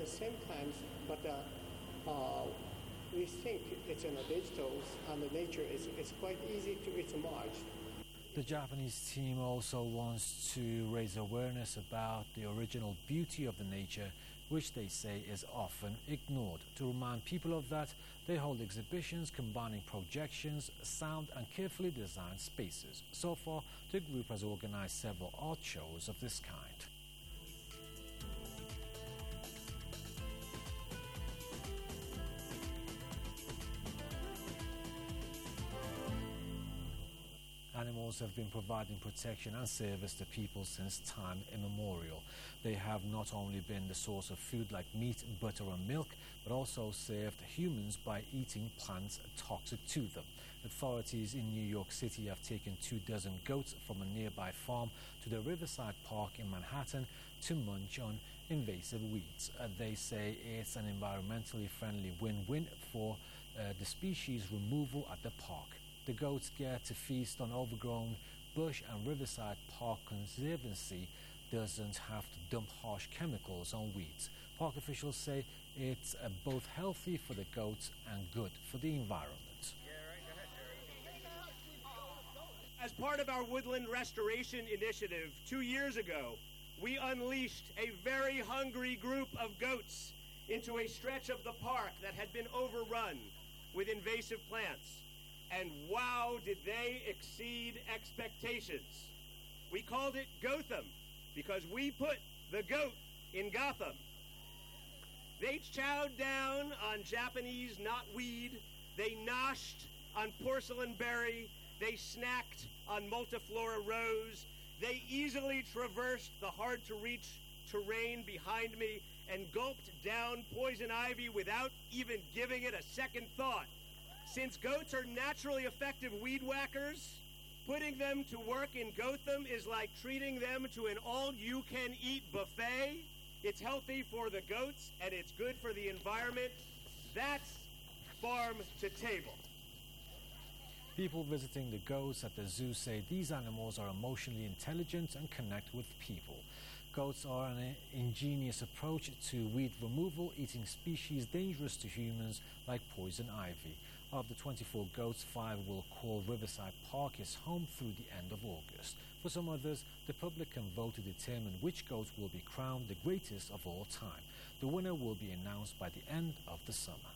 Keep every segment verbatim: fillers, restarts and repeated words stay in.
the same time, but uh, uh, we think it's in the digitals and the nature is it's quite easy to it's merged. The Japanese team also wants to raise awareness about the original beauty of the nature, which they say is often ignored. To remind people of that, they hold exhibitions combining projections, sound and carefully designed spaces. So far, the group has organized several art shows of this kind. Animals have been providing protection and service to people since time immemorial. They have not only been the source of food like meat, butter and milk, but also served humans by eating plants toxic to them. Authorities in New York City have taken two dozen goats from a nearby farm to the Riverside Park in Manhattan to munch on invasive weeds. Uh, they say it's an environmentally friendly win-win for uh, the species removal at the park. The goats get to feast on overgrown bush, and Riverside Park Conservancy doesn't have to dump harsh chemicals on weeds. Park officials say it's uh, both healthy for the goats and good for the environment. Yeah, right. Go ahead, Jerry. As part of our woodland restoration initiative two years ago, we unleashed a very hungry group of goats into a stretch of the park that had been overrun with invasive plants. And wow, did they exceed expectations. We called it Gotham because we put the goat in Gotham. They chowed down on Japanese knotweed, they noshed on porcelain berry, they snacked on multiflora rose, they easily traversed the hard-to-reach terrain behind me and gulped down poison ivy without even giving it a second thought. Since goats are naturally effective weed whackers, putting them to work in Gotham is like treating them to an all-you-can-eat buffet. It's healthy for the goats, and it's good for the environment. That's farm to table. People visiting the goats at the zoo say these animals are emotionally intelligent and connect with people. Goats are an ingenious approach to weed removal, eating species dangerous to humans like poison ivy. Of the twenty-four goats, five will call Riverside Park his home through the end of August. For some others, the public can vote to determine which goat will be crowned the greatest of all time. The winner will be announced by the end of the summer.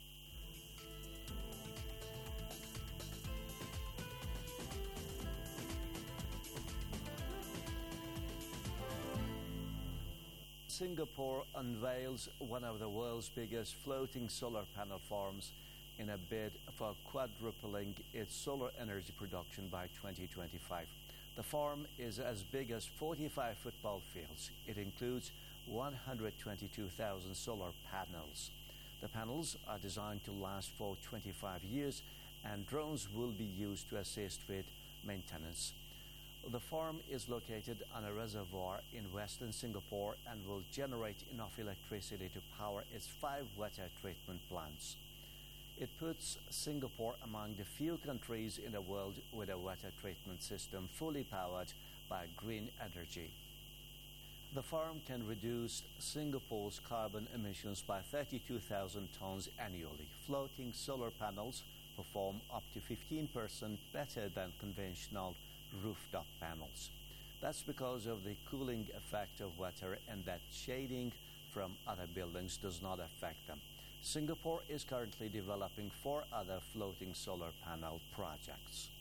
Singapore unveils one of the world's biggest floating solar panel farms in a bid for quadrupling its solar energy production by twenty twenty-five. The farm is as big as forty-five football fields. It includes one hundred twenty-two thousand solar panels. The panels are designed to last for twenty-five years, and drones will be used to assist with maintenance. The farm is located on a reservoir in western Singapore and will generate enough electricity to power its five water treatment plants. It puts Singapore among the few countries in the world with a water treatment system fully powered by green energy. The farm can reduce Singapore's carbon emissions by thirty-two thousand tons annually. Floating solar panels perform up to fifteen percent better than conventional rooftop panels. That's because of the cooling effect of water and that shading from other buildings does not affect them. Singapore is currently developing four other floating solar panel projects.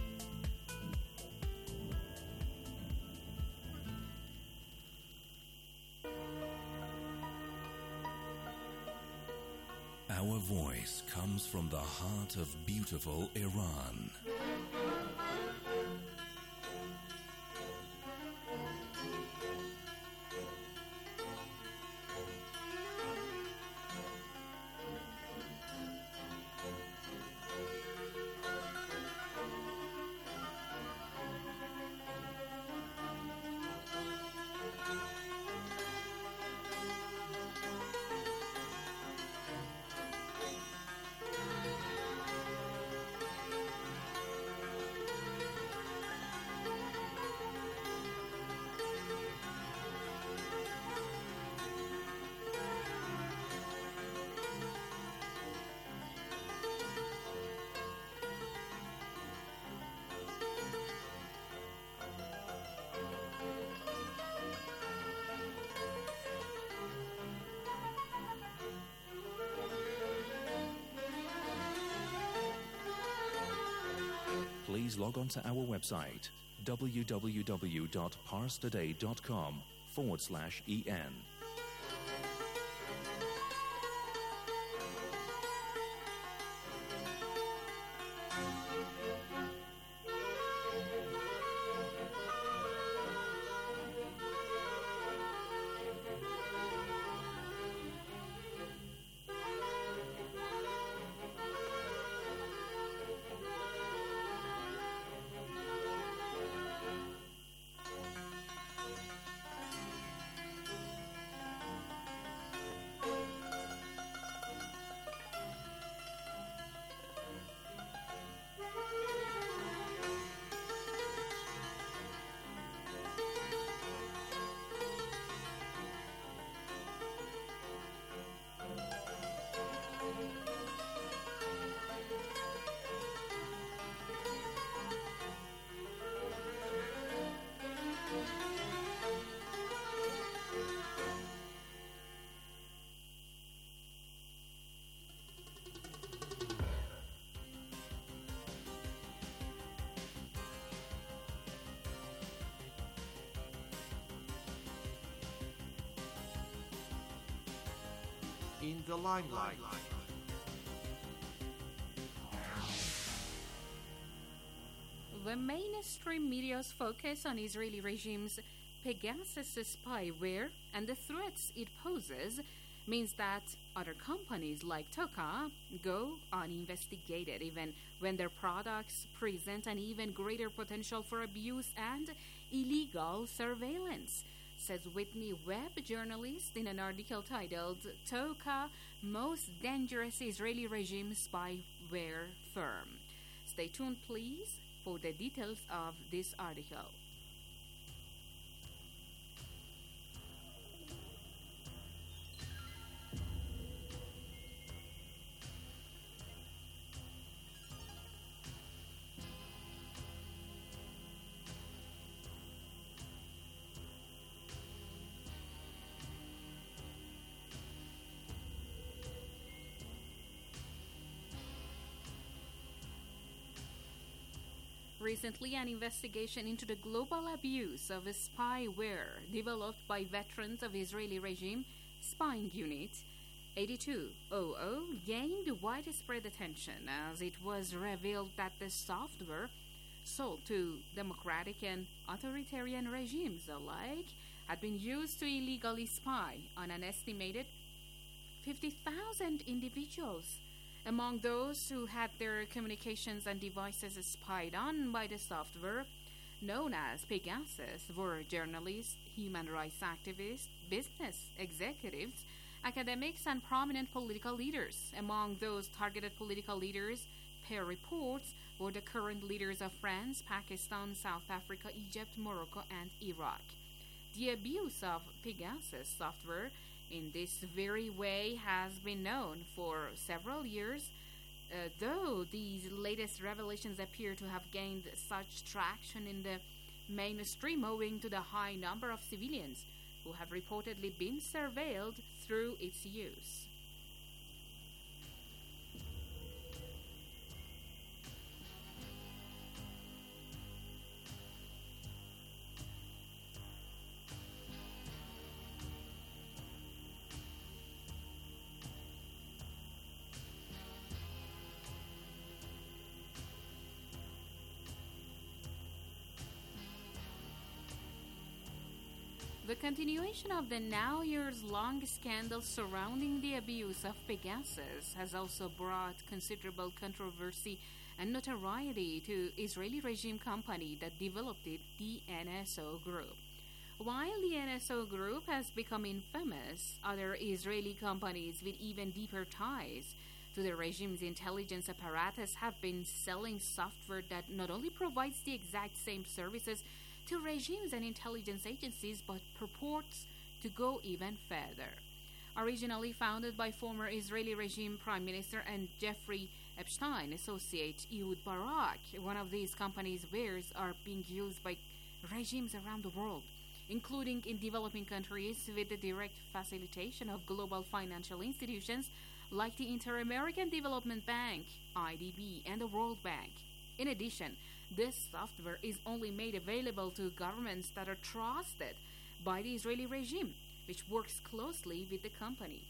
Our voice comes from the heart of beautiful Iran. please log on to our website www.parstoday.com forward slash en. In the limelight. The mainstream media's focus on Israeli regime's Pegasus spyware and the threats it poses means that other companies like Toka go uninvestigated, even when their products present an even greater potential for abuse and illegal surveillance, says Whitney Webb, journalist, in an article titled Toka, Most Dangerous Israeli Regime Spyware Firm. Stay tuned, please, for the details of this article. Recently, an investigation into the global abuse of spyware developed by veterans of Israeli regime spying unit eighty-two hundred gained widespread attention as it was revealed that the software sold to democratic and authoritarian regimes alike had been used to illegally spy on an estimated fifty thousand individuals. Among those who had their communications and devices spied on by the software, known as Pegasus, were journalists, human rights activists, business executives, academics, and prominent political leaders. Among those targeted political leaders, per reports, were the current leaders of France, Pakistan, South Africa, Egypt, Morocco, and Iraq. The abuse of Pegasus software in this very way has been known for several years, uh, though these latest revelations appear to have gained such traction in the mainstream owing to the high number of civilians who have reportedly been surveilled through its use. The continuation of the now years-long scandal surrounding the abuse of Pegasus has also brought considerable controversy and notoriety to Israeli regime company that developed it, the N S O Group. While the N S O Group has become infamous, other Israeli companies with even deeper ties to the regime's intelligence apparatus have been selling software that not only provides the exact same services to regimes and intelligence agencies, but purports to go even further. Originally founded by former Israeli regime Prime Minister and Jeffrey Epstein associate Ehud Barak, one of these companies' wares are being used by regimes around the world, including in developing countries with the direct facilitation of global financial institutions like the Inter-American Development Bank, I D B, and the World Bank. In addition, This software is only made available to governments that are trusted by the Israeli regime, which works closely with the company.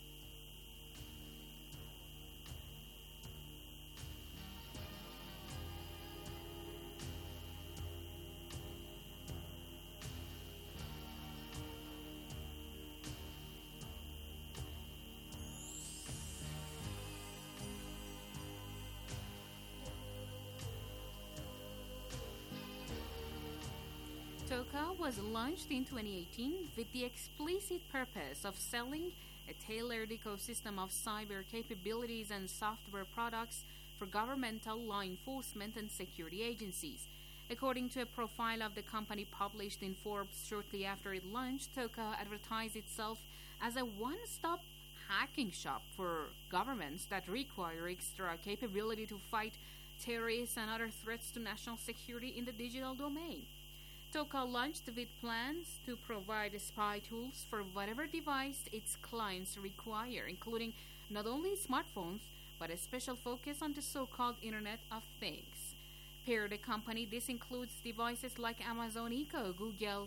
Toka was launched in twenty eighteen with the explicit purpose of selling a tailored ecosystem of cyber capabilities and software products for governmental law enforcement and security agencies. According to a profile of the company published in Forbes shortly after it launched, Toka advertised itself as a one-stop hacking shop for governments that require extra capability to fight terrorists and other threats to national security in the digital domain. Toka launched with plans to provide spy tools for whatever device its clients require, including not only smartphones, but a special focus on the so-called Internet of Things. Per the company, this includes devices like Amazon Echo, Google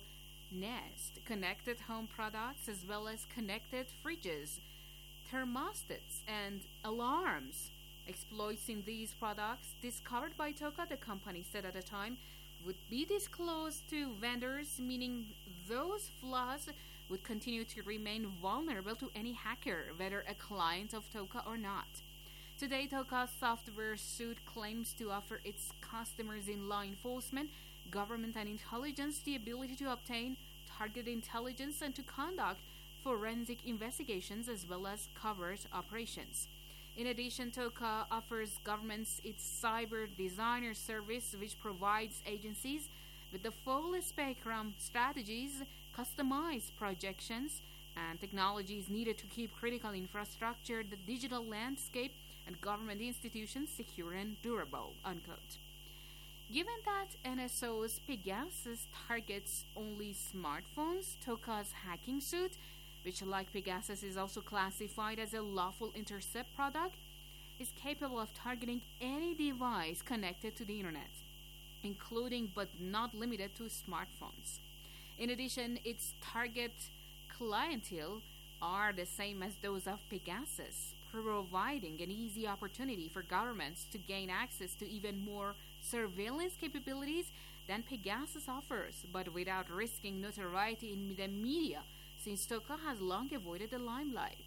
Nest, connected home products, as well as connected fridges, thermostats, and alarms. Exploits in these products, discovered by Toka, the company said at the time, would be disclosed to vendors, meaning those flaws would continue to remain vulnerable to any hacker, whether a client of Toka or not. Today, Toka's software suite claims to offer its customers in law enforcement, government, and intelligence the ability to obtain target intelligence and to conduct forensic investigations as well as covert operations. In addition, Toka offers governments its Cyber Designer service, which provides agencies with the full spectrum strategies, customized projections, and technologies needed to keep critical infrastructure, the digital landscape, and government institutions secure and durable, unquote. Given that N S O's Pegasus targets only smartphones, Toka's hacking suit, which like Pegasus is also classified as a lawful intercept product, is capable of targeting any device connected to the internet, including but not limited to smartphones. In addition, its target clientele are the same as those of Pegasus, providing an easy opportunity for governments to gain access to even more surveillance capabilities than Pegasus offers, but without risking notoriety in the media, since Toka has long avoided the limelight.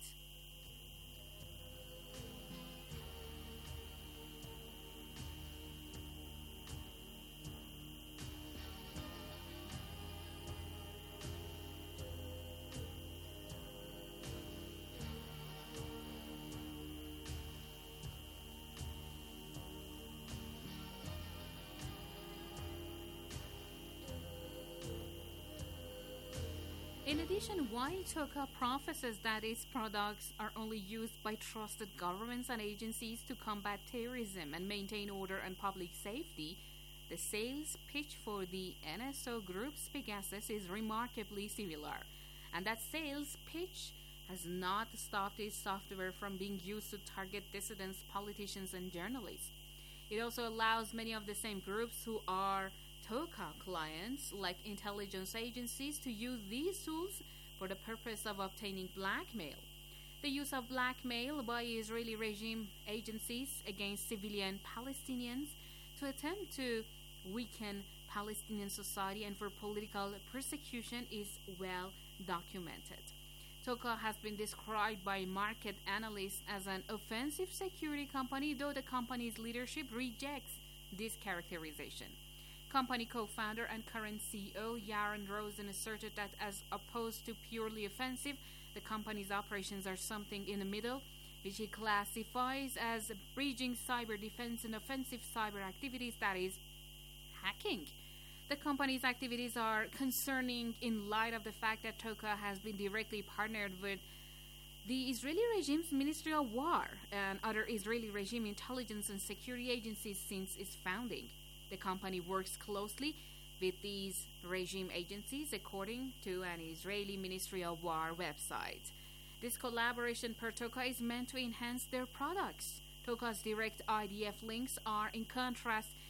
In addition, while Toka professes that its products are only used by trusted governments and agencies to combat terrorism and maintain order and public safety, the sales pitch for the N S O Group's Pegasus is remarkably similar, and that sales pitch has not stopped its software from being used to target dissidents, politicians, and journalists. It also allows many of the same groups who are Toka clients, like intelligence agencies, to use these tools for the purpose of obtaining blackmail. The use of blackmail by Israeli regime agencies against civilian Palestinians to attempt to weaken Palestinian society and for political persecution is well documented. Toka has been described by market analysts as an offensive security company, though the company's leadership rejects this characterization. Company co-founder and current C E O Yaron Rosen asserted that as opposed to purely offensive, the company's operations are something in the middle, which he classifies as bridging cyber defense and offensive cyber activities, that is, hacking. The company's activities are concerning in light of the fact that Toka has been directly partnered with the Israeli regime's Ministry of War and other Israeli regime intelligence and security agencies since its founding. The company works closely with these regime agencies, according to an Israeli Ministry of War website. This collaboration per Toka is meant to enhance their products. Toka's direct I D F links are in contrast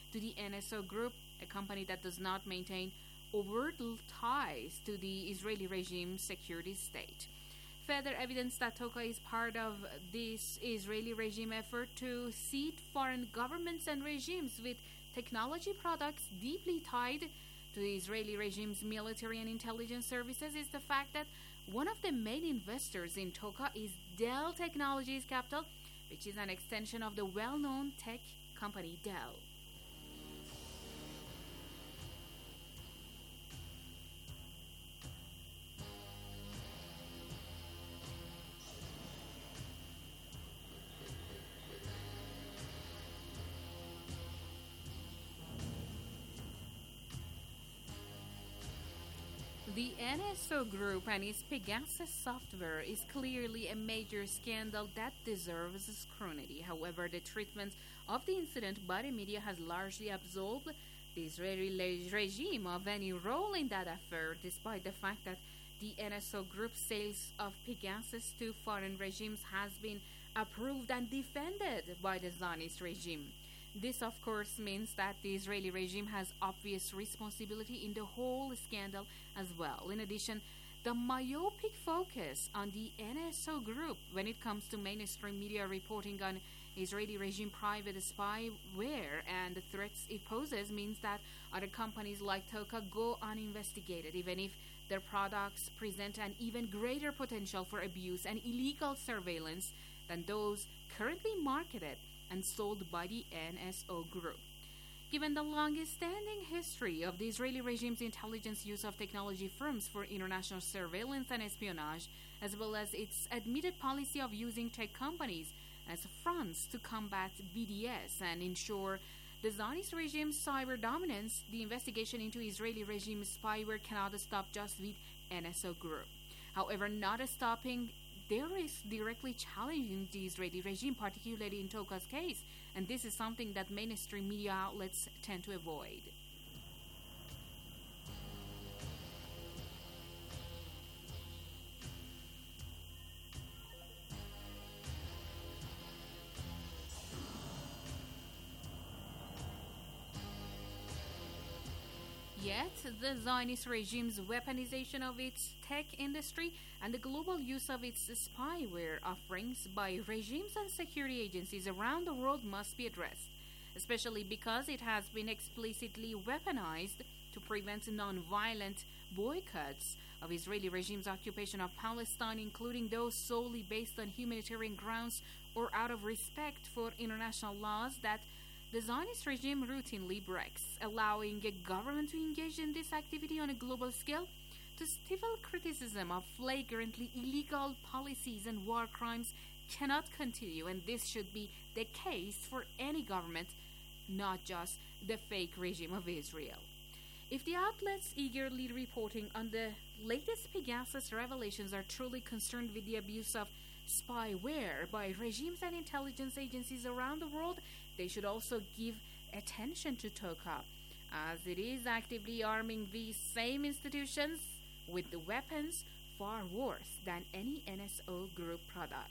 to the N S O Group, a company that does not maintain overt ties to the Israeli regime's security state. Further evidence that TOCA is part of this Israeli regime effort to seat foreign governments and regimes with technology products deeply tied to the Israeli regime's military and intelligence services is the fact that one of the main investors in TOCA is Dell Technologies Capital, which is an extension of the well-known tech company Dell. The N S O Group and its Pegasus software is clearly a major scandal that deserves scrutiny. However, the treatment of the incident by the media has largely absolved the Israeli regime of any role in that affair, despite the fact that the N S O Group sales of Pegasus to foreign regimes has been approved and defended by the Zionist regime. This, of course, means that the Israeli regime has obvious responsibility in the whole scandal as well. In addition, the myopic focus on the N S O Group when it comes to mainstream media reporting on Israeli regime private spyware and the threats it poses means that other companies like TOCA go uninvestigated, even if their products present an even greater potential for abuse and illegal surveillance than those currently marketed and sold by the N S O Group. Given the longest-standing history of the Israeli regime's intelligence use of technology firms for international surveillance and espionage, as well as its admitted policy of using tech companies as fronts to combat B D S and ensure the Zionist regime's cyber dominance, the investigation into Israeli regime spyware cannot stop just with N S O Group. However, not stopping there is directly challenging the Israeli regime, particularly in TOCA's case, and this is something that mainstream media outlets tend to avoid. Yet, the Zionist regime's weaponization of its tech industry and the global use of its spyware offerings by regimes and security agencies around the world must be addressed, especially because it has been explicitly weaponized to prevent non-violent boycotts of Israeli regime's occupation of Palestine, including those solely based on humanitarian grounds or out of respect for international laws that the Zionist regime routinely breaks. Allowing a government to engage in this activity on a global scale to stifle criticism of flagrantly illegal policies and war crimes cannot continue, and this should be the case for any government, not just the fake regime of Israel. If the outlets eagerly reporting on the latest Pegasus revelations are truly concerned with the abuse of spyware by regimes and intelligence agencies around the world, they should also give attention to TOCA, as it is actively arming these same institutions with the weapons far worse than any N S O Group product.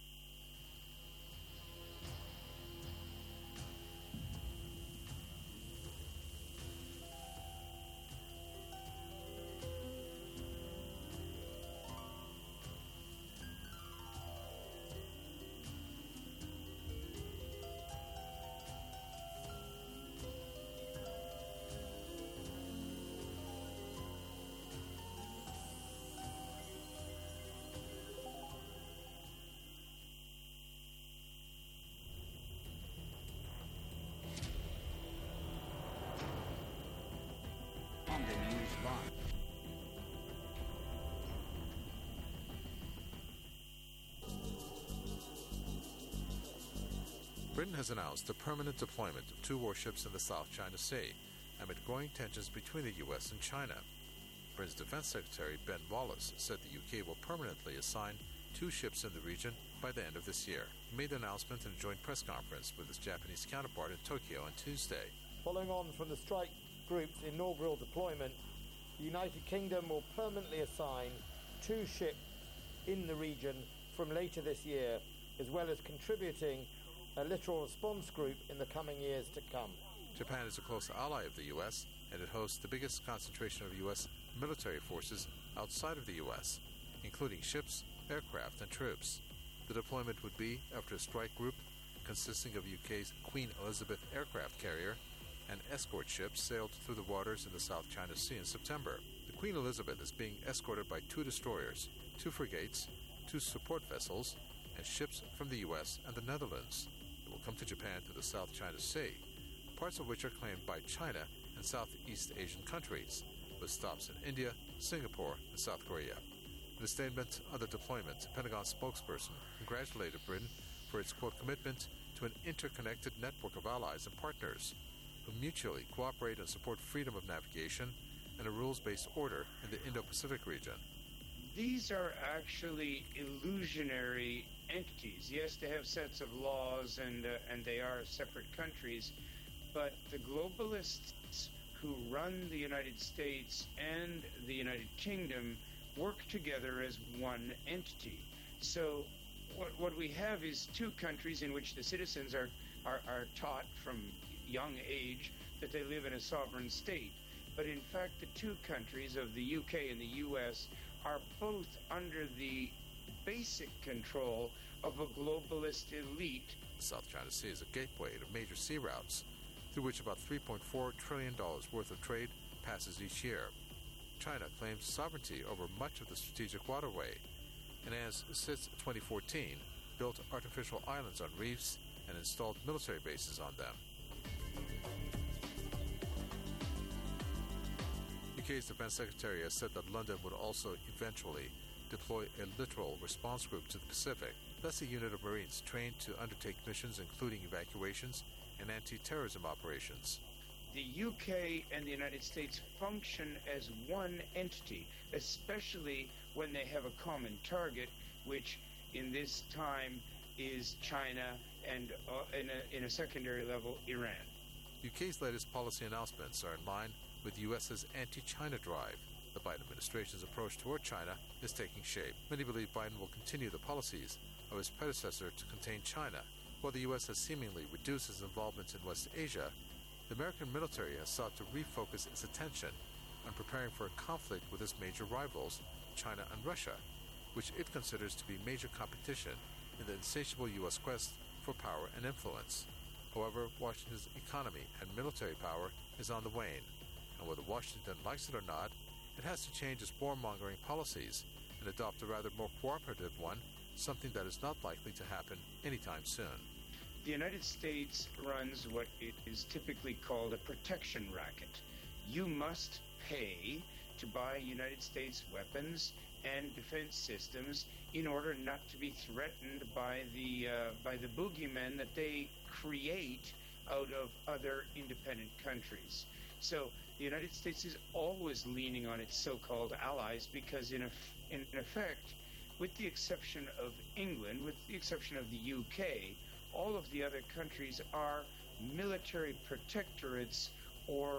Britain has announced the permanent deployment of two warships in the South China Sea amid growing tensions between the U S and China. Britain's Defense Secretary Ben Wallace said the U K will permanently assign two ships in the region by the end of this year. He made the announcement in a joint press conference with his Japanese counterpart in Tokyo on Tuesday. Following on from the strike group's inaugural deployment, the United Kingdom will permanently assign two ships in the region from later this year, as well as contributing a littoral response group in the coming years to come. Japan is a close ally of the U S, and it hosts the biggest concentration of U S military forces outside of the U S, including ships, aircraft, and troops. The deployment would be after a strike group consisting of U K's Queen Elizabeth aircraft carrier and escort ships sailed through the waters in the South China Sea in September. The Queen Elizabeth is being escorted by two destroyers, two frigates, two support vessels, and ships from the U S and the Netherlands. It will come to Japan through the South China Sea, parts of which are claimed by China and Southeast Asian countries, with stops in India, Singapore, and South Korea. In a statement on the deployment, a Pentagon spokesperson congratulated Britain for its, quote, commitment to an interconnected network of allies and partners who mutually cooperate and support freedom of navigation and a rules-based order in the Indo-Pacific region. These are actually illusionary entities. Yes, they have sets of laws and, uh, and they are separate countries, but the globalists who run the United States and the United Kingdom work together as one entity. So what, what we have is two countries in which the citizens are, are, are taught from young age that they live in a sovereign state. But in fact, the two countries of the U K and the U S are both under the basic control of a globalist elite. The South China Sea is a gateway to major sea routes, through which about three point four trillion dollars worth of trade passes each year. China claims sovereignty over much of the strategic waterway, and has, since twenty fourteen, built artificial islands on reefs and installed military bases on them. U K's Defense Secretary has said that London would also eventually deploy a littoral response group to the Pacific. That's a unit of Marines trained to undertake missions including evacuations and anti-terrorism operations. The U K and the United States function as one entity, especially when they have a common target, which in this time is China and uh, in, a, in a secondary level, Iran. U K's latest policy announcements are in line with U S's anti-China drive. The Biden administration's approach toward China is taking shape. Many believe Biden will continue the policies of his predecessor to contain China. While the U S has seemingly reduced its involvement in West Asia, the American military has sought to refocus its attention on preparing for a conflict with its major rivals, China and Russia, which it considers to be major competition in the insatiable U S quest for power and influence. However, Washington's economy and military power is on the wane, and whether Washington likes it or not, it has to change its warmongering policies and adopt a rather more cooperative one, something that is not likely to happen anytime soon. The United States runs what is typically called a protection racket. You must pay to buy United States weapons and defense systems in order not to be threatened by the uh, by the boogeymen that they create out of other independent countries. So the United States is always leaning on its so-called allies because in, a, in effect, with the exception of England, with the exception of the U K, all of the other countries are military protectorates or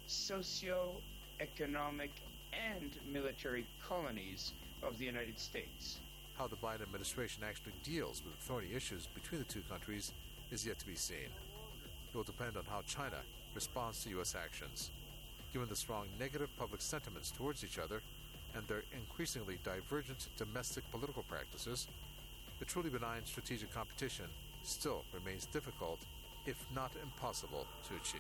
socio-economic and military colonies of the United States. How the Biden administration actually deals with the thorny issues between the two countries is yet to be seen. It will depend on how China responds to U S actions. Given the strong negative public sentiments towards each other and their increasingly divergent domestic political practices, the truly benign strategic competition still remains difficult, if not impossible, to achieve.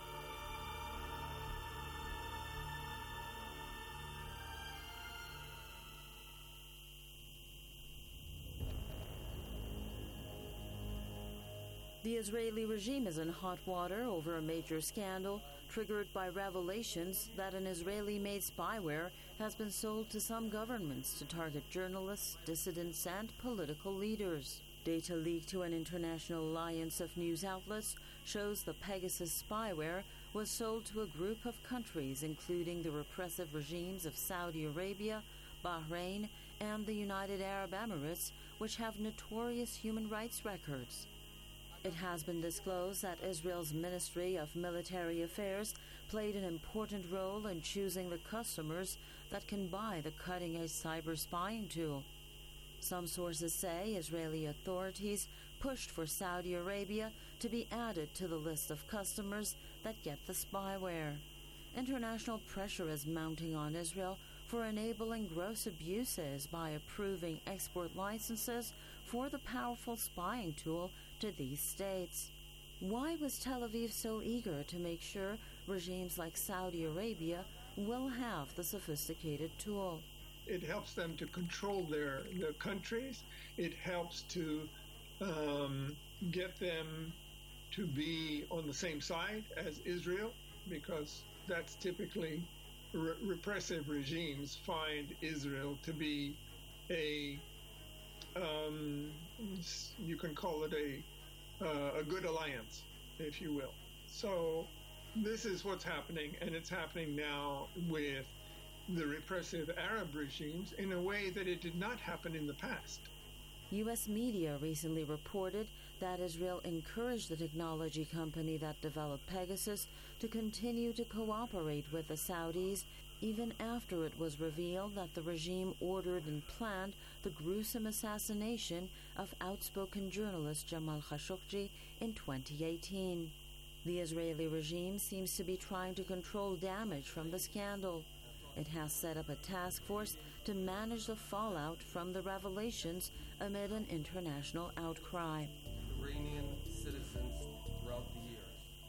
The Israeli regime is in hot water over a major scandal triggered by revelations that an Israeli-made spyware has been sold to some governments to target journalists, dissidents, and political leaders. Data leaked to an international alliance of news outlets shows the Pegasus spyware was sold to a group of countries, including the repressive regimes of Saudi Arabia, Bahrain, and the United Arab Emirates, which have notorious human rights records. It has been disclosed that Israel's Ministry of Military Affairs played an important role in choosing the customers that can buy the cutting-edge cyber spying tool. Some sources say Israeli authorities pushed for Saudi Arabia to be added to the list of customers that get the spyware. International pressure is mounting on Israel for enabling gross abuses by approving export licenses for the powerful spying tool to these states. Why was Tel Aviv so eager to make sure regimes like Saudi Arabia will have the sophisticated tool? It helps them to control their, their countries. It helps to um, get them to be on the same side as Israel, because that's typically re- repressive regimes find Israel to be a, um, you can call it a Uh, a good alliance, if you will. So this is what's happening, and it's happening now with the repressive Arab regimes in a way that it did not happen in the past. U S media recently reported that Israel encouraged the technology company that developed Pegasus to continue to cooperate with the Saudis even after it was revealed that the regime ordered and planned the gruesome assassination of outspoken journalist Jamal Khashoggi in twenty eighteen. The Israeli regime seems to be trying to control damage from the scandal. It has set up a task force to manage the fallout from the revelations amid an international outcry. Iranian citizens throughout the years.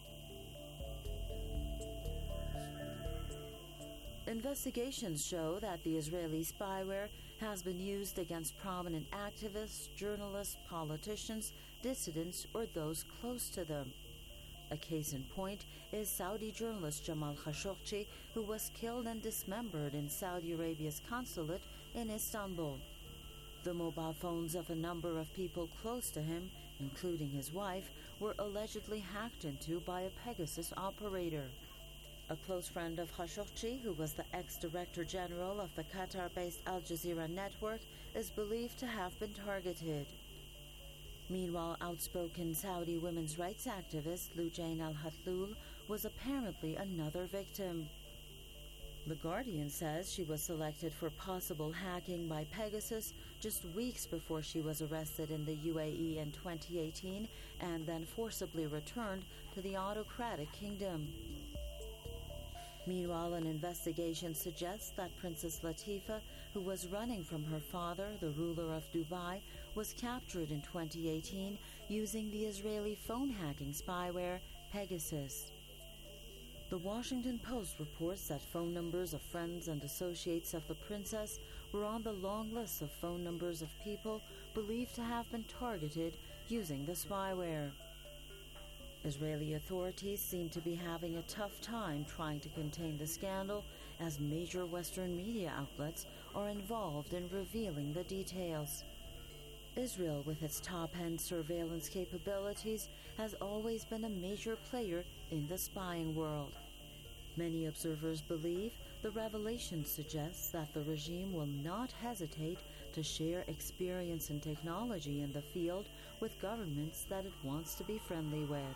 Investigations show that the Israeli spyware has been used against prominent activists, journalists, politicians, dissidents, or those close to them. A case in point is Saudi journalist Jamal Khashoggi, who was killed and dismembered in Saudi Arabia's consulate in Istanbul. The mobile phones of a number of people close to him, including his wife, were allegedly hacked into by a Pegasus operator. A close friend of Khashoggi, who was the ex-director general of the Qatar-based Al Jazeera network, is believed to have been targeted. Meanwhile, outspoken Saudi women's rights activist Loujain al-Hathloul was apparently another victim. The Guardian says she was selected for possible hacking by Pegasus just weeks before she was arrested in the U A E in twenty eighteen and then forcibly returned to the autocratic kingdom. Meanwhile, an investigation suggests that Princess Latifa, who was running from her father, the ruler of Dubai, was captured in twenty eighteen using the Israeli phone hacking spyware Pegasus. The Washington Post reports that phone numbers of friends and associates of the princess were on the long list of phone numbers of people believed to have been targeted using the spyware. Israeli authorities seem to be having a tough time trying to contain the scandal, as major Western media outlets are involved in revealing the details. Israel, with its top-end surveillance capabilities, has always been a major player in the spying world. Many observers believe the revelation suggests that the regime will not hesitate to share experience and technology in the field with governments that it wants to be friendly with.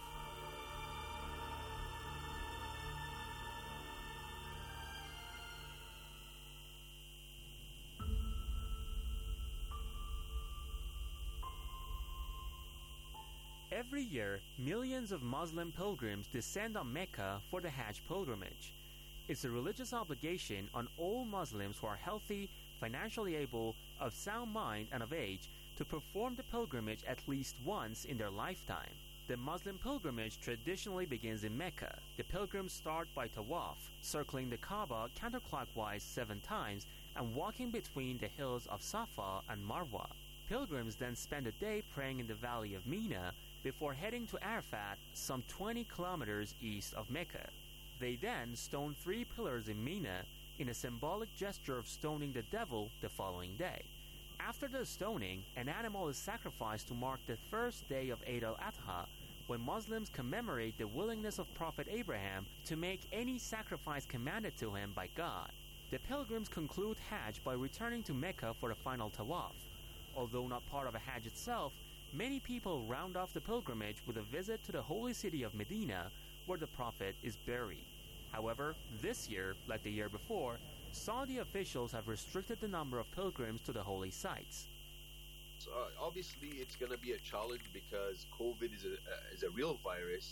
Every year, millions of Muslim pilgrims descend on Mecca for the Hajj pilgrimage. It's a religious obligation on all Muslims who are healthy, financially able, of sound mind, and of age to perform the pilgrimage at least once in their lifetime. The Muslim pilgrimage traditionally begins in Mecca. The pilgrims start by tawaf, circling the Kaaba counterclockwise seven times and walking between the hills of Safa and Marwa. Pilgrims then spend a day praying in the valley of Mina before heading to Arafat, some twenty kilometers east of Mecca. They then stone three pillars in Mina in a symbolic gesture of stoning the devil the following day. After the stoning, an animal is sacrificed to mark the first day of Eid al-Adha, when Muslims commemorate the willingness of Prophet Abraham to make any sacrifice commanded to him by God. The pilgrims conclude Hajj by returning to Mecca for the final tawaf. Although not part of a Hajj itself, many people round off the pilgrimage with a visit to the holy city of Medina, where the Prophet is buried. However, this year, like the year before, Saudi officials have restricted the number of pilgrims to the holy sites. So, uh, obviously, it's going to be a challenge because COVID is a, uh, is a real virus,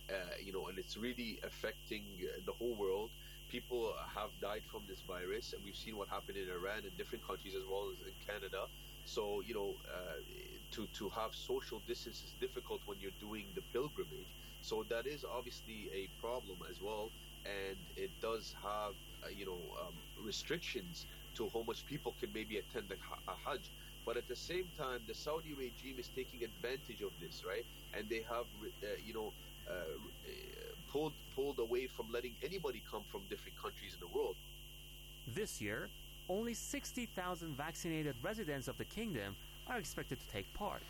uh, you know, and it's really affecting uh, the whole world. People have died from this virus, and we've seen what happened in Iran and different countries as well as in Canada. So, you know, uh, to, to have social distance is difficult when you're doing the pilgrimage. So that is obviously a problem as well, and it does have, uh, you know, um, restrictions to how much people can maybe attend a, a Hajj. But at the same time, the Saudi regime is taking advantage of this, right? And they have, uh, you know, uh, pulled pulled away from letting anybody come from different countries in the world. This year, only sixty thousand vaccinated residents of the kingdom are expected to take part.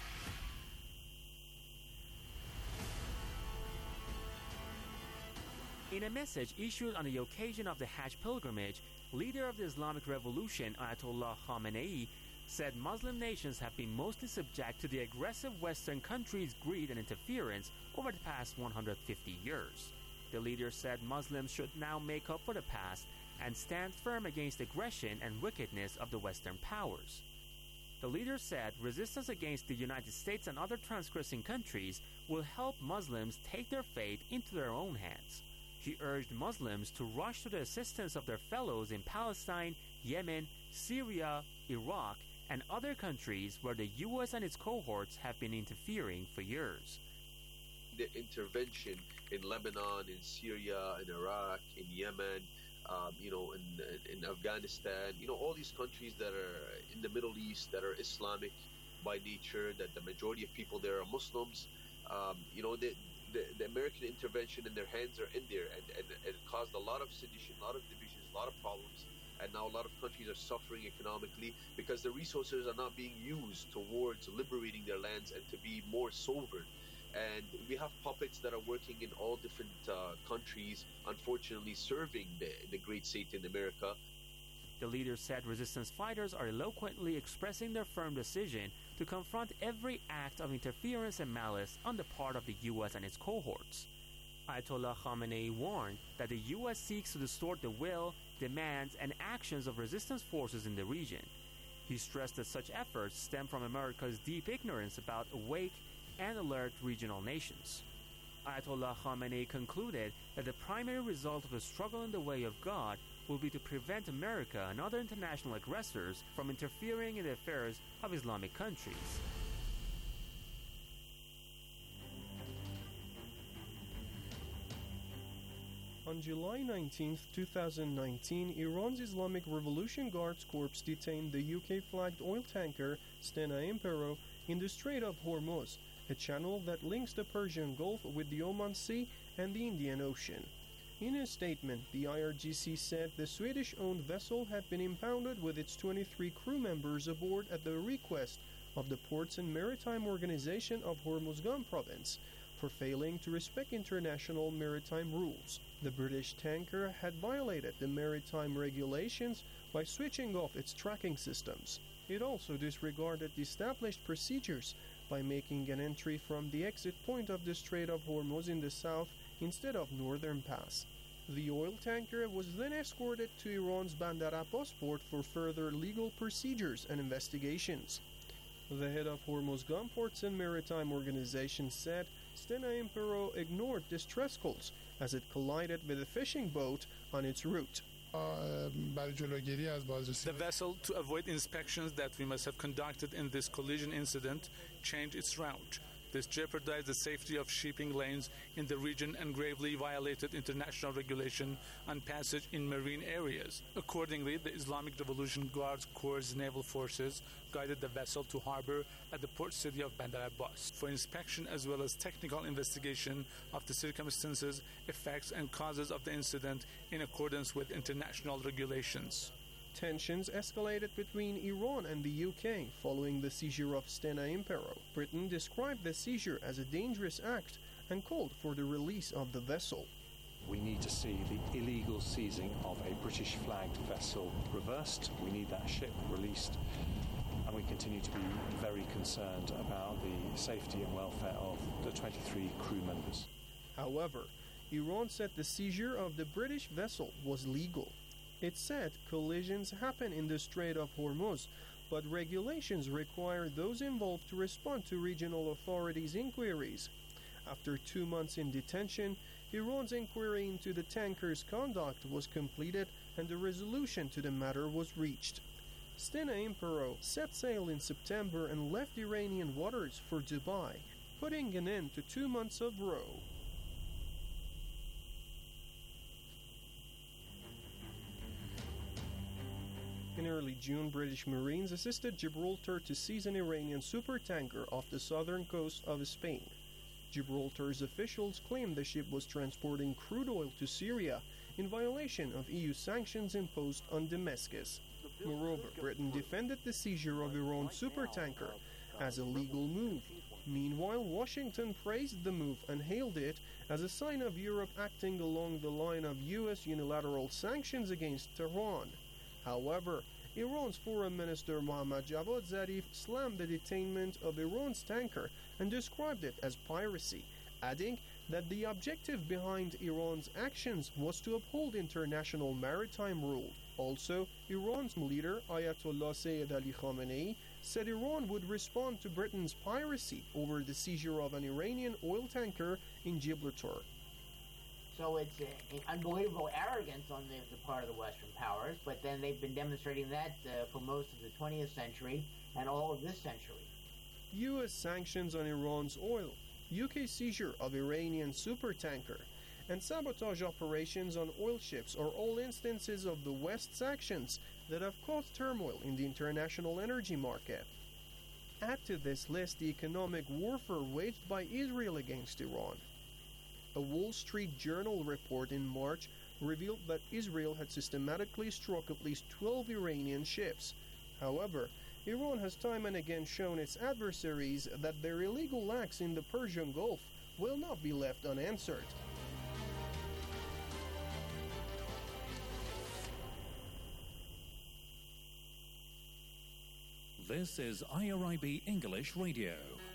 In a message issued on the occasion of the Hajj pilgrimage, leader of the Islamic Revolution, Ayatollah Khamenei, said Muslim nations have been mostly subject to the aggressive Western countries' greed and interference over the past one hundred fifty years. The leader said Muslims should now make up for the past and stand firm against aggression and wickedness of the Western powers. The leader said resistance against the United States and other transgressing countries will help Muslims take their fate into their own hands. He urged Muslims to rush to the assistance of their fellows in Palestine, Yemen, Syria, Iraq, and other countries where the U S and its cohorts have been interfering for years. The intervention in Lebanon, in Syria, in Iraq, in Yemen, um, you know, in, in Afghanistan, you know, all these countries that are in the Middle East that are Islamic by nature, that the majority of people there are Muslims, um, you know, the, the, the American intervention in their hands are in there, and, and, and it caused a lot of sedition, a lot of divisions, a lot of problems. And now a lot of countries are suffering economically because the resources are not being used towards liberating their lands and to be more sovereign. And we have puppets that are working in all different uh, countries, unfortunately serving the, the great Satan, America. The leader said resistance fighters are eloquently expressing their firm decision to confront every act of interference and malice on the part of the U S and its cohorts. Ayatollah Khamenei warned that the U S seeks to distort the will, demands, and actions of resistance forces in the region. He stressed that such efforts stem from America's deep ignorance about awake and alert regional nations. Ayatollah Khamenei concluded that the primary result of the struggle in the way of God will be to prevent America and other international aggressors from interfering in the affairs of Islamic countries. On July nineteenth, two thousand nineteen, Iran's Islamic Revolution Guards Corps detained the U K-flagged oil tanker Stena Impero in the Strait of Hormuz, a channel that links the Persian Gulf with the Oman Sea and the Indian Ocean. In a statement, the I R G C said the Swedish-owned vessel had been impounded with its twenty-three crew members aboard at the request of the Ports and Maritime Organization of Hormuzgan Province for failing to respect international maritime rules. The British tanker had violated the maritime regulations by switching off its tracking systems. It also disregarded the established procedures by making an entry from the exit point of the Strait of Hormuz in the south instead of Northern Pass. The oil tanker was then escorted to Iran's Bandar Abbas port for further legal procedures and investigations. The head of Hormuzgan Ports and Maritime Organization said Stena Impero ignored distress calls as it collided with a fishing boat on its route. The vessel, to avoid inspections that we must have conducted in this collision incident, changed its route. This jeopardized the safety of shipping lanes in the region and gravely violated international regulation on passage in marine areas. Accordingly, the Islamic Revolution Guards Corps' naval forces guided the vessel to harbor at the port city of Bandar Abbas for inspection as well as technical investigation of the circumstances, effects, and causes of the incident in accordance with international regulations. Tensions escalated between Iran and the U K following the seizure of Stena Impero. Britain described the seizure as a dangerous act and called for the release of the vessel. We need to see the illegal seizing of a British-flagged vessel reversed. We need that ship released. And we continue to be very concerned about the safety and welfare of the twenty-three crew members. However, Iran said the seizure of the British vessel was legal. It said collisions happen in the Strait of Hormuz, but regulations require those involved to respond to regional authorities' inquiries. After two months in detention, Iran's inquiry into the tanker's conduct was completed and a resolution to the matter was reached. Stena Impero set sail in September and left Iranian waters for Dubai, putting an end to two months of row. In early June, British Marines assisted Gibraltar to seize an Iranian supertanker off the southern coast of Spain. Gibraltar's officials claimed the ship was transporting crude oil to Syria in violation of E U sanctions imposed on Damascus. Moreover, Britain defended the seizure of Iran's supertanker as a legal move. Meanwhile, Washington praised the move and hailed it as a sign of Europe acting along the line of U S unilateral sanctions against Tehran. However, Iran's Foreign Minister Mohammad Javad Zarif slammed the detainment of Iran's tanker and described it as piracy, adding that the objective behind Iran's actions was to uphold international maritime rule. Also, Iran's leader, Ayatollah Sayyid Ali Khamenei, said Iran would respond to Britain's piracy over the seizure of an Iranian oil tanker in Gibraltar. So it's uh, an unbelievable arrogance on the, the part of the Western powers, but then they've been demonstrating that uh, for most of the twentieth century and all of this century. U S sanctions on Iran's oil, U K seizure of Iranian supertanker, and sabotage operations on oil ships are all instances of the West's actions that have caused turmoil in the international energy market. Add to this list the economic warfare waged by Israel against Iran. A Wall Street Journal report in March revealed that Israel had systematically struck at least twelve Iranian ships. However, Iran has time and again shown its adversaries that their illegal acts in the Persian Gulf will not be left unanswered. This is I R I B English Radio.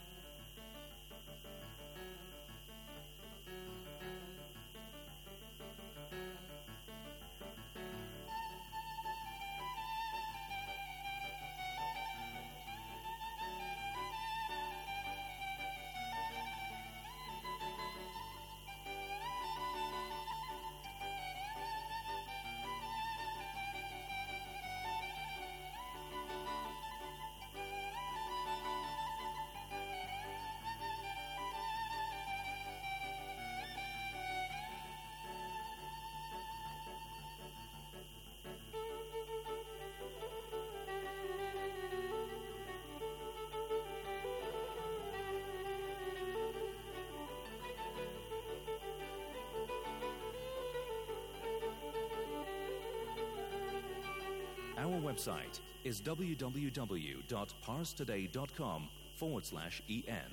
Our website is w w w dot pars today dot com forward slash E N.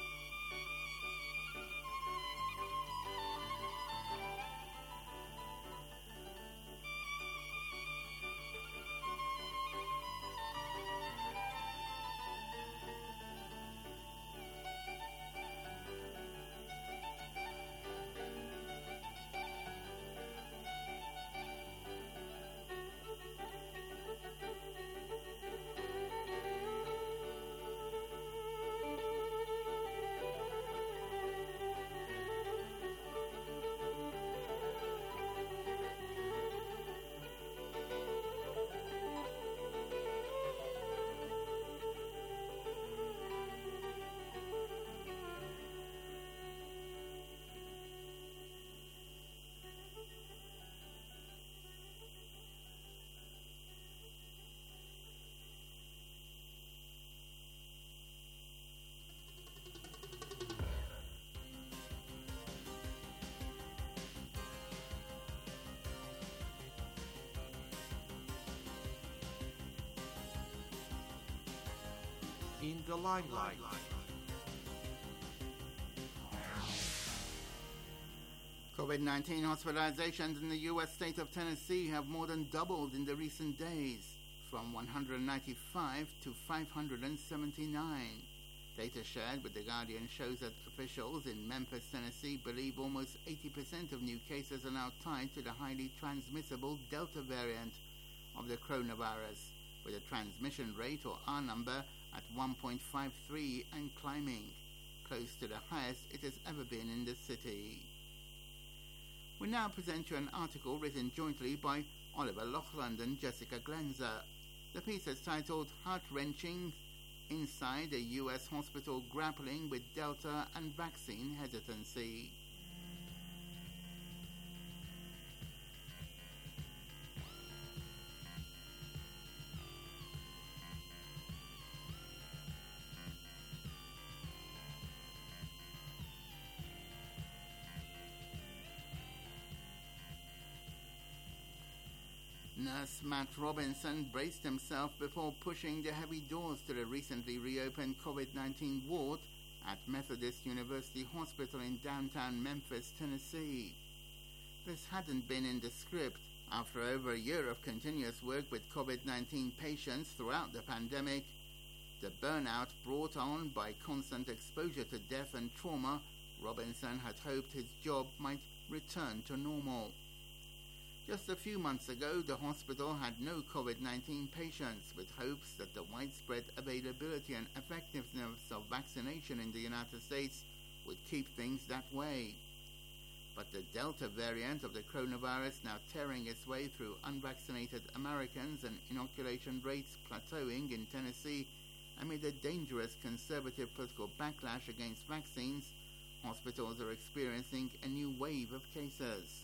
In the limelight. COVID nineteen hospitalizations in the U S state of Tennessee have more than doubled in the recent days, from one hundred ninety-five to five hundred seventy-nine. Data shared with The Guardian shows that officials in Memphis, Tennessee believe almost eighty percent of new cases are now tied to the highly transmissible Delta variant of the coronavirus, with a transmission rate, or R number, at one point five three and climbing. close to the highest it has ever been in the city. We now present you an article written jointly by Oliver Lochland and Jessica Glenzer. The piece is titled Heart-Wrenching Inside a U S Hospital Grappling with Delta and Vaccine Hesitancy. Nurse Matt Robinson braced himself before pushing the heavy doors to the recently reopened COVID nineteen ward at Methodist University Hospital in downtown Memphis, Tennessee. This hadn't been in the script. After over a year of continuous work with COVID nineteen patients throughout the pandemic, the burnout brought on by constant exposure to death and trauma, Robinson had hoped his job might return to normal. Just a few months ago, the hospital had no COVID nineteen patients, with hopes that the widespread availability and effectiveness of vaccination in the United States would keep things that way. But the Delta variant of the coronavirus, now tearing its way through unvaccinated Americans and inoculation rates plateauing in Tennessee amid a dangerous conservative political backlash against vaccines, hospitals are experiencing a new wave of cases.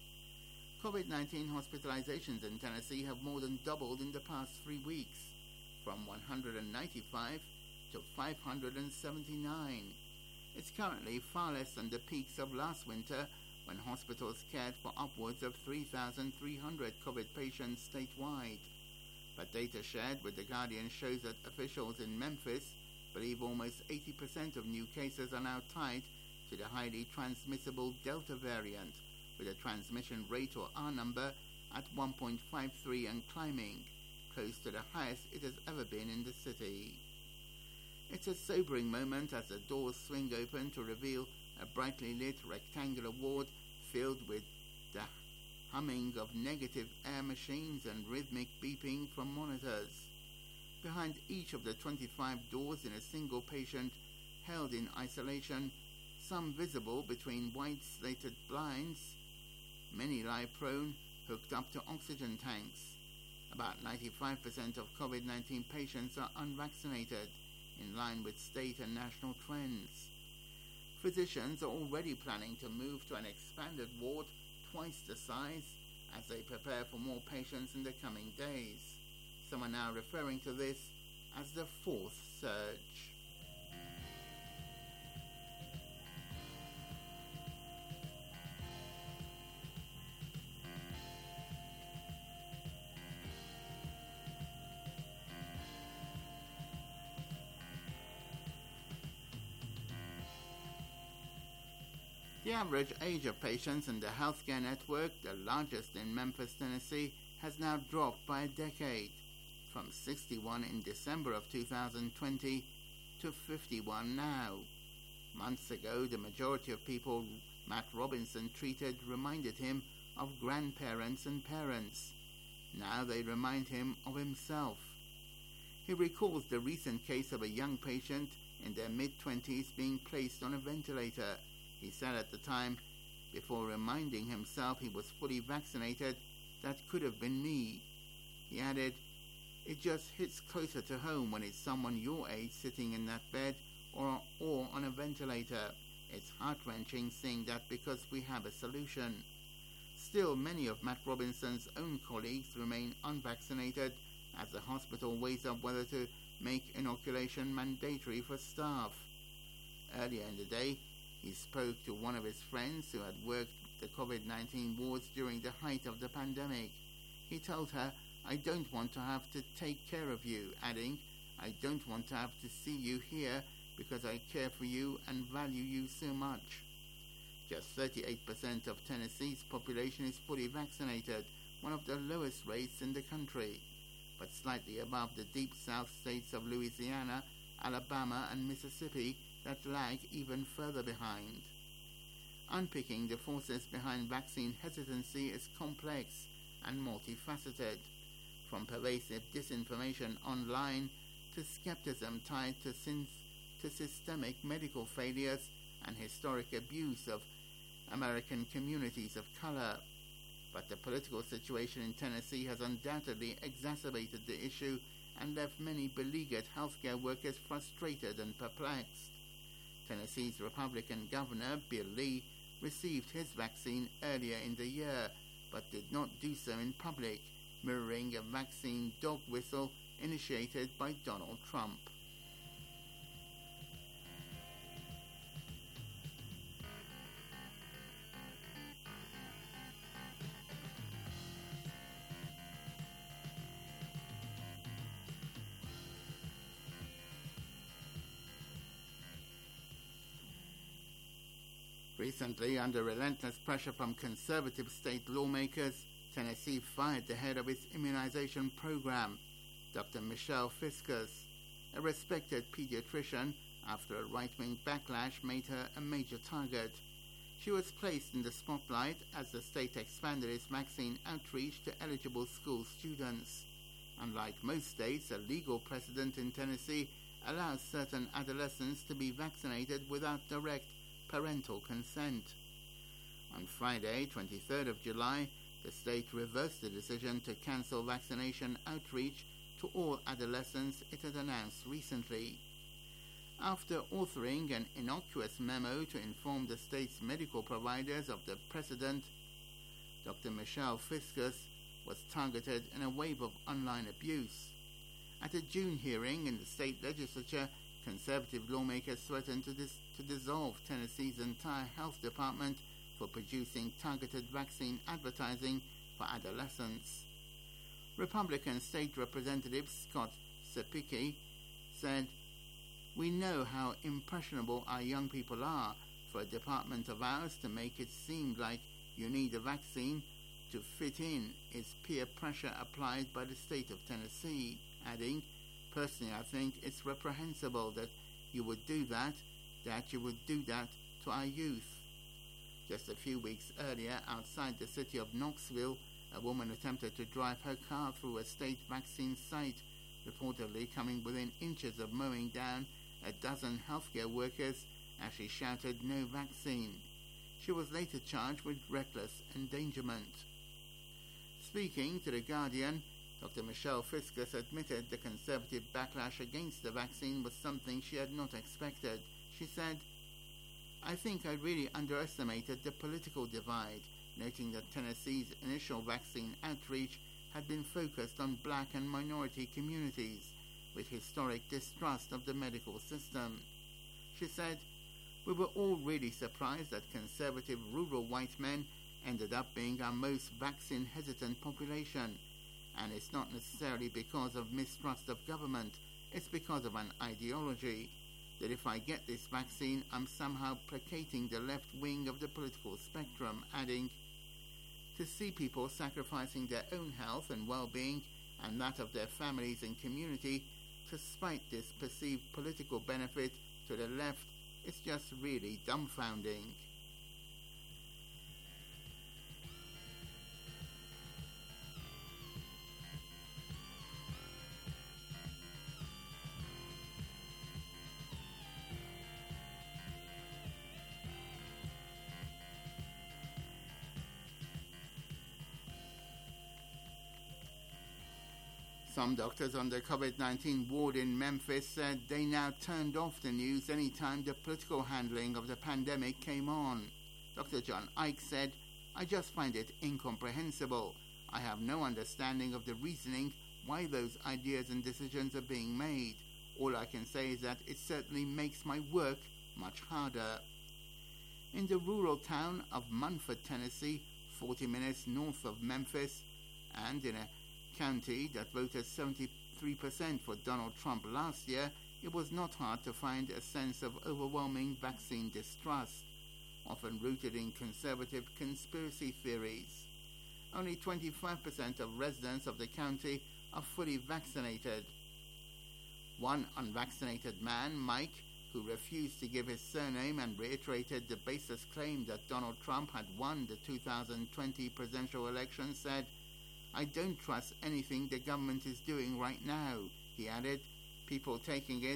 COVID nineteen hospitalizations in Tennessee have more than doubled in the past three weeks, from one hundred ninety-five to five hundred seventy-nine. It's currently far less than the peaks of last winter, when hospitals cared for upwards of three thousand three hundred COVID patients statewide. But data shared with The Guardian shows that officials in Memphis believe almost eighty percent of new cases are now tied to the highly transmissible Delta variant, with a transmission rate or R number at one point five three and climbing, close to the highest it has ever been in the city. It's a sobering moment as the doors swing open to reveal a brightly lit rectangular ward filled with the humming of negative air machines and rhythmic beeping from monitors. Behind each of the twenty-five doors in a single patient held in isolation, some visible between white slated blinds, many lie prone, hooked up to oxygen tanks. About ninety-five percent of COVID nineteen patients are unvaccinated, in line with state and national trends. Physicians are already planning to move to an expanded ward twice the size as they prepare for more patients in the coming days. Some are now referring to this as the fourth surge. The average age of patients in the healthcare network, the largest in Memphis, Tennessee, has now dropped by a decade, from sixty-one in December of two thousand twenty to fifty-one now. Months ago, the majority of people Matt Robinson treated reminded him of grandparents and parents. Now they remind him of himself. He recalls the recent case of a young patient in their mid-twenties being placed on a ventilator. He said at the time, before reminding himself he was fully vaccinated, that could have been me. He added, it just hits closer to home when it's someone your age sitting in that bed or, or on a ventilator. It's heart-wrenching seeing that because we have a solution. Still, many of Matt Robinson's own colleagues remain unvaccinated as the hospital weighs up whether to make inoculation mandatory for staff. Earlier in the day, he spoke to one of his friends who had worked the COVID nineteen wards during the height of the pandemic. He told her, I don't want to have to take care of you, adding, I don't want to have to see you here because I care for you and value you so much. Just thirty-eight percent of Tennessee's population is fully vaccinated, one of the lowest rates in the country, but slightly above the deep south states of Louisiana, Alabama, and Mississippi that lag even further behind. Unpicking the forces behind vaccine hesitancy is complex and multifaceted, from pervasive disinformation online to skepticism tied to sin- to systemic medical failures and historic abuse of American communities of color. But the political situation in Tennessee has undoubtedly exacerbated the issue and left many beleaguered healthcare workers frustrated and perplexed. Tennessee's Republican governor, Bill Lee, received his vaccine earlier in the year, but did not do so in public, mirroring a vaccine dog whistle initiated by Donald Trump. Recently, under relentless pressure from conservative state lawmakers, Tennessee fired the head of its immunization program, Doctor Michelle Fiscus, a respected pediatrician, after a right-wing backlash made her a major target. She was placed in the spotlight as the state expanded its vaccine outreach to eligible school students. Unlike most states, a legal precedent in Tennessee allows certain adolescents to be vaccinated without direct parental consent. On Friday, twenty-third of July, the state reversed the decision to cancel vaccination outreach to all adolescents it had announced recently. After authoring an innocuous memo to inform the state's medical providers of the precedent, Doctor Michelle Fiscus was targeted in a wave of online abuse. At a June hearing in the state legislature, conservative lawmakers threatened to, dis- to dissolve Tennessee's entire health department for producing targeted vaccine advertising for adolescents. Republican State Representative Scott Cepicky said, "We know how impressionable our young people are. For a department of ours to make it seem like you need a vaccine to fit in is peer pressure applied by the state of Tennessee," adding, "Personally, I think it's reprehensible that you would do that, that you would do that to our youth." Just a few weeks earlier, outside the city of Knoxville, a woman attempted to drive her car through a state vaccine site, reportedly coming within inches of mowing down a dozen healthcare workers as she shouted "no vaccine." She was later charged with reckless endangerment. Speaking to The Guardian, Doctor Michelle Fiscus admitted the conservative backlash against the vaccine was something she had not expected. She said, "I think I really underestimated the political divide," noting that Tennessee's initial vaccine outreach had been focused on black and minority communities, with historic distrust of the medical system. She said, "We were all really surprised that conservative rural white men ended up being our most vaccine-hesitant population. And it's not necessarily because of mistrust of government, it's because of an ideology. That if I get this vaccine, I'm somehow placating the left wing of the political spectrum," adding, "To see people sacrificing their own health and well-being and that of their families and community to spite this perceived political benefit to the left is just really dumbfounding." Some doctors on the COVID nineteen ward in Memphis said they now turned off the news any time the political handling of the pandemic came on. Doctor John Ike said, "I just find it incomprehensible. I have no understanding of the reasoning why those ideas and decisions are being made. All I can say is that it certainly makes my work much harder." In the rural town of Munford, Tennessee, forty minutes north of Memphis, and in a county that voted seventy-three percent for Donald Trump last year, it was not hard to find a sense of overwhelming vaccine distrust, often rooted in conservative conspiracy theories. Only twenty-five percent of residents of the county are fully vaccinated. One unvaccinated man, Mike, who refused to give his surname and reiterated the baseless claim that Donald Trump had won the two thousand twenty presidential election, said, "I don't trust anything the government is doing right now." He added, "People taking it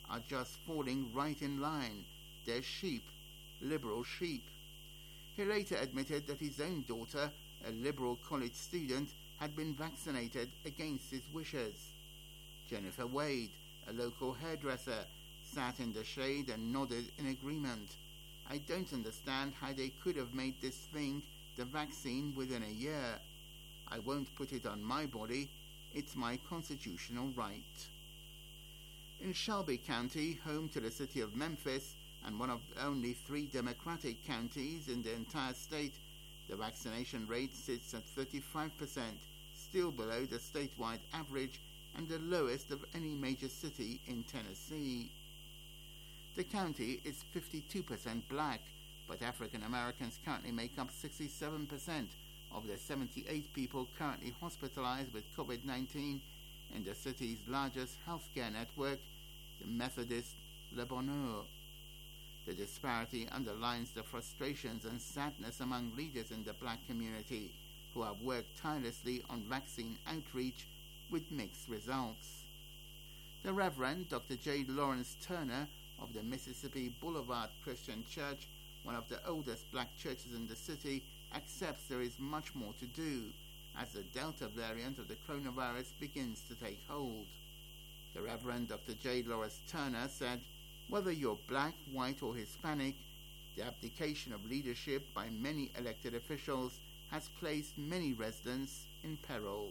are just falling right in line. They're sheep, liberal sheep. He later admitted that his own daughter, a liberal college student, had been vaccinated against his wishes. Jennifer Wade, a local hairdresser, sat in the shade and nodded in agreement. I don't understand how they could have made this thing, the vaccine, within a year. I won't put it on my body. It's my constitutional right. In Shelby County, home to the city of Memphis and one of only three Democratic counties in the entire state, the vaccination rate sits at thirty-five percent, still below the statewide average and the lowest of any major city in Tennessee. The county is fifty-two percent black, but African Americans currently make up sixty-seven percent of the seventy-eight people currently hospitalized with COVID nineteen in the city's largest healthcare network, the Methodist Le Bonheur. The disparity underlines the frustrations and sadness among leaders in the black community who have worked tirelessly on vaccine outreach with mixed results. The Reverend Doctor J. Lawrence Turner of the Mississippi Boulevard Christian Church, one of the oldest black churches in the city, accepts there is much more to do as the Delta variant of the coronavirus begins to take hold. The Reverend Doctor J. Lawrence Turner said, "Whether you're black, white, or Hispanic, the abdication of leadership by many elected officials has placed many residents in peril."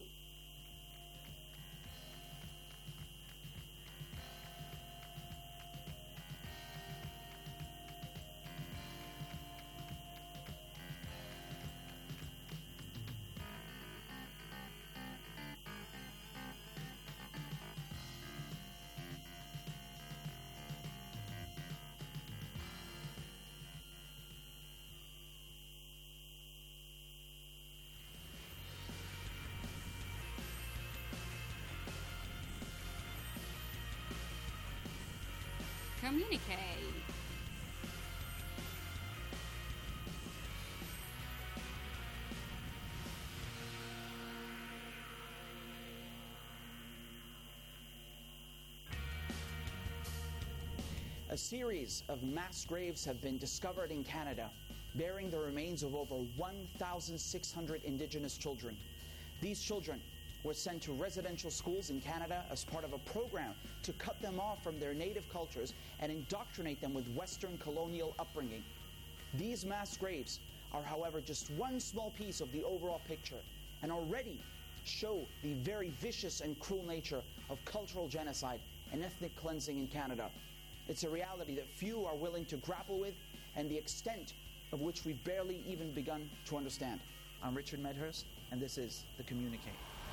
Communique. A series of mass graves have been discovered in Canada, bearing the remains of over one thousand six hundred Indigenous children. These children were sent to residential schools in Canada as part of a program to cut them off from their native cultures and indoctrinate them with Western colonial upbringing. These mass graves are, however, just one small piece of the overall picture and already show the very vicious and cruel nature of cultural genocide and ethnic cleansing in Canada. It's a reality that few are willing to grapple with and the extent of which we've barely even begun to understand. I'm Richard Medhurst, and this is The Communique.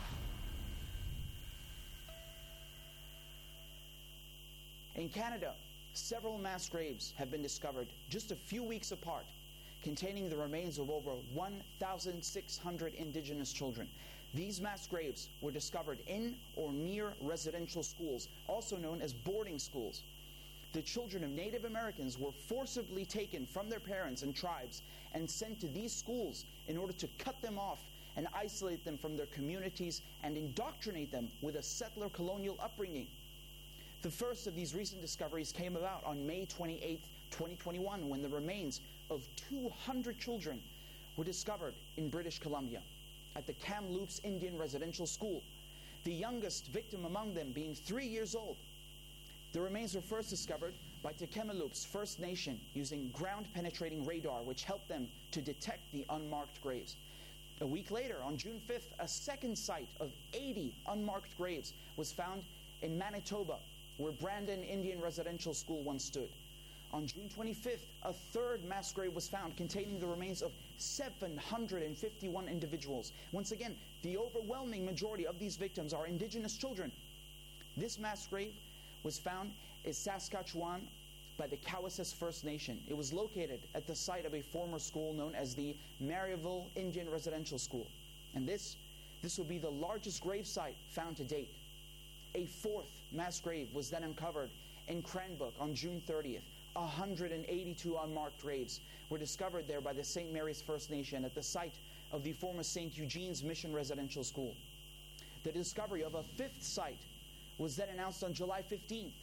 In Canada, several mass graves have been discovered just a few weeks apart, containing the remains of over one thousand six hundred Indigenous children. These mass graves were discovered in or near residential schools, also known as boarding schools. The children of Native Americans were forcibly taken from their parents and tribes and sent to these schools in order to cut them off and isolate them from their communities and indoctrinate them with a settler colonial upbringing. The first of these recent discoveries came about on May twenty-eighth, twenty twenty-one, when the remains of two hundred children were discovered in British Columbia at the Kamloops Indian Residential School, the youngest victim among them being three years old. The remains were first discovered by Te Kamloops First Nation using ground-penetrating radar, which helped them to detect the unmarked graves. A week later, on June fifth, a second site of eighty unmarked graves was found in Manitoba, where Brandon Indian Residential School once stood. On June twenty-fifth, a third mass grave was found containing the remains of seven hundred fifty-one individuals. Once again, the overwhelming majority of these victims are Indigenous children. This mass grave was found in Saskatchewan by the Cowessess First Nation. It was located at the site of a former school known as the Maryville Indian Residential School. And this, this would be the largest grave site found to date. A fourth mass grave was then uncovered in Cranbrook on June thirtieth. one hundred eighty-two unmarked graves were discovered there by the Saint Mary's First Nation at the site of the former Saint Eugene's Mission Residential School. The discovery of a fifth site was then announced on July fifteenth.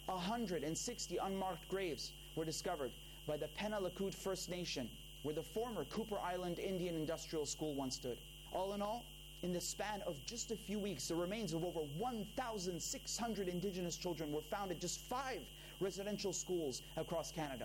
one hundred sixty unmarked graves were discovered by the Penalakud First Nation, where the former Cooper Island Indian Industrial School once stood. All in all, in the span of just a few weeks, the remains of over one thousand six hundred Indigenous children were found at just five residential schools across Canada.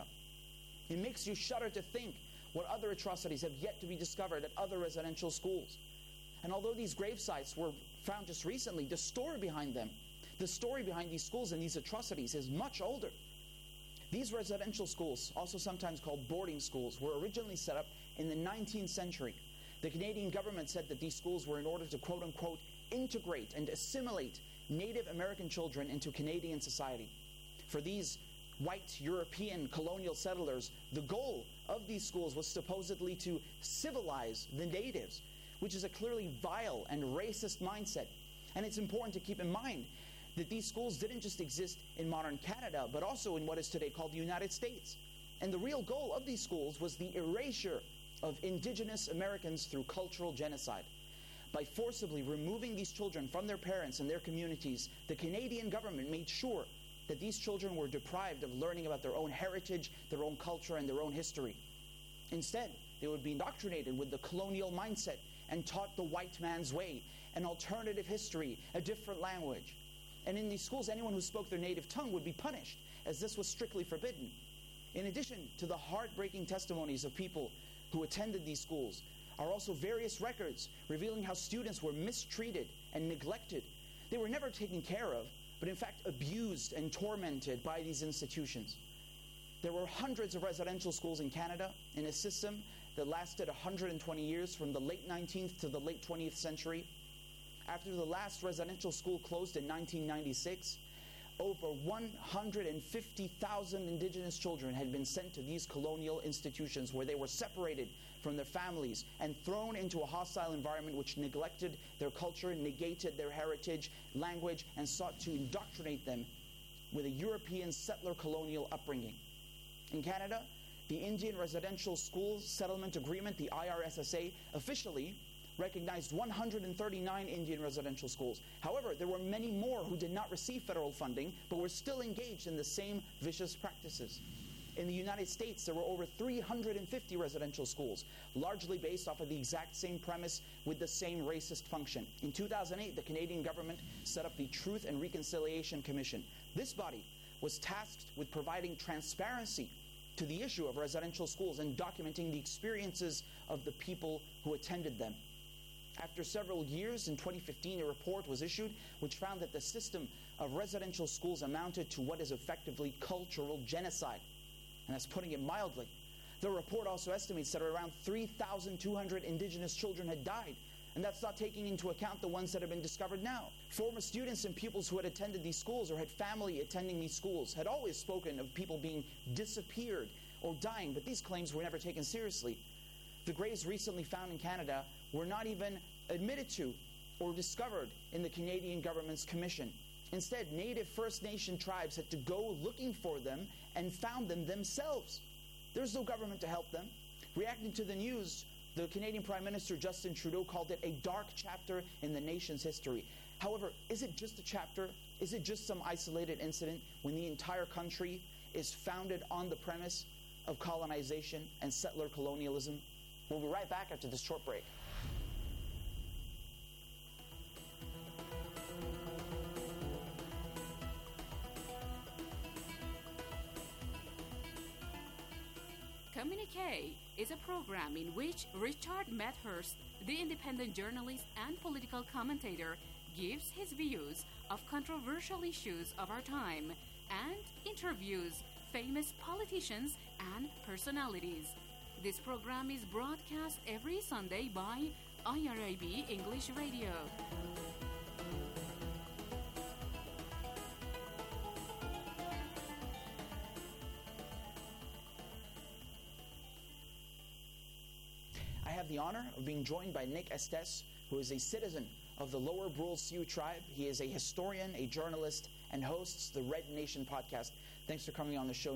It makes you shudder to think what other atrocities have yet to be discovered at other residential schools. And although these grave sites were found just recently, the story behind them, the story behind these schools and these atrocities is much older. These residential schools, also sometimes called boarding schools, were originally set up in the nineteenth century. The Canadian government said that these schools were in order to quote-unquote integrate and assimilate Native American children into Canadian society. For these white European colonial settlers, the goal of these schools was supposedly to civilize the natives, which is a clearly vile and racist mindset. And it's important to keep in mind that these schools didn't just exist in modern Canada, but also in what is today called the United States. And the real goal of these schools was the erasure of Indigenous Americans through cultural genocide. By forcibly removing these children from their parents and their communities, the Canadian government made sure that these children were deprived of learning about their own heritage, their own culture, and their own history. Instead, they would be indoctrinated with the colonial mindset and taught the white man's way, an alternative history, a different language. And in these schools, anyone who spoke their native tongue would be punished, as this was strictly forbidden. In addition to the heartbreaking testimonies of people who attended these schools, are also various records revealing how students were mistreated and neglected. They were never taken care of, but in fact abused and tormented by these institutions. There were hundreds of residential schools in Canada in a system that lasted one hundred twenty years, from the late nineteenth to the late twentieth century. After the last residential school closed in nineteen ninety-six, over one hundred fifty thousand Indigenous children had been sent to these colonial institutions, where they were separated from their families and thrown into a hostile environment which neglected their culture, negated their heritage, language, and sought to indoctrinate them with a European settler colonial upbringing. In Canada, the Indian Residential School Settlement Agreement, the I R S S A, officially recognized one hundred thirty-nine Indian residential schools. However, there were many more who did not receive federal funding, but were still engaged in the same vicious practices. In the United States, there were over three hundred fifty residential schools, largely based off of the exact same premise with the same racist function. In two thousand eight, the Canadian government set up the Truth and Reconciliation Commission. This body was tasked with providing transparency to the issue of residential schools and documenting the experiences of the people who attended them. After several years, in twenty fifteen, a report was issued which found that the system of residential schools amounted to what is effectively cultural genocide. And that's putting it mildly. The report also estimates that around three thousand two hundred Indigenous children had died, and that's not taking into account the ones that have been discovered now. Former students and pupils who had attended these schools or had family attending these schools had always spoken of people being disappeared or dying, but these claims were never taken seriously. The graves recently found in Canada were not even admitted to or discovered in the Canadian government's commission. Instead, Native First Nation tribes had to go looking for them and found them themselves. There's no government to help them. Reacting to the news, the Canadian Prime Minister Justin Trudeau called it a dark chapter in the nation's history. However, is it just a chapter? Is it just some isolated incident when the entire country is founded on the premise of colonization and settler colonialism? We'll be right back after this short break. Communique is a program in which Richard Medhurst, the independent journalist and political commentator, gives his views of controversial issues of our time and interviews famous politicians and personalities. This program is broadcast every Sunday by I R A B English Radio. I have the honor of being joined by Nick Estes, who is a citizen of the Lower Brule Sioux tribe. He is a historian, a journalist, and hosts the Red Nation podcast. Thanks for coming on the show.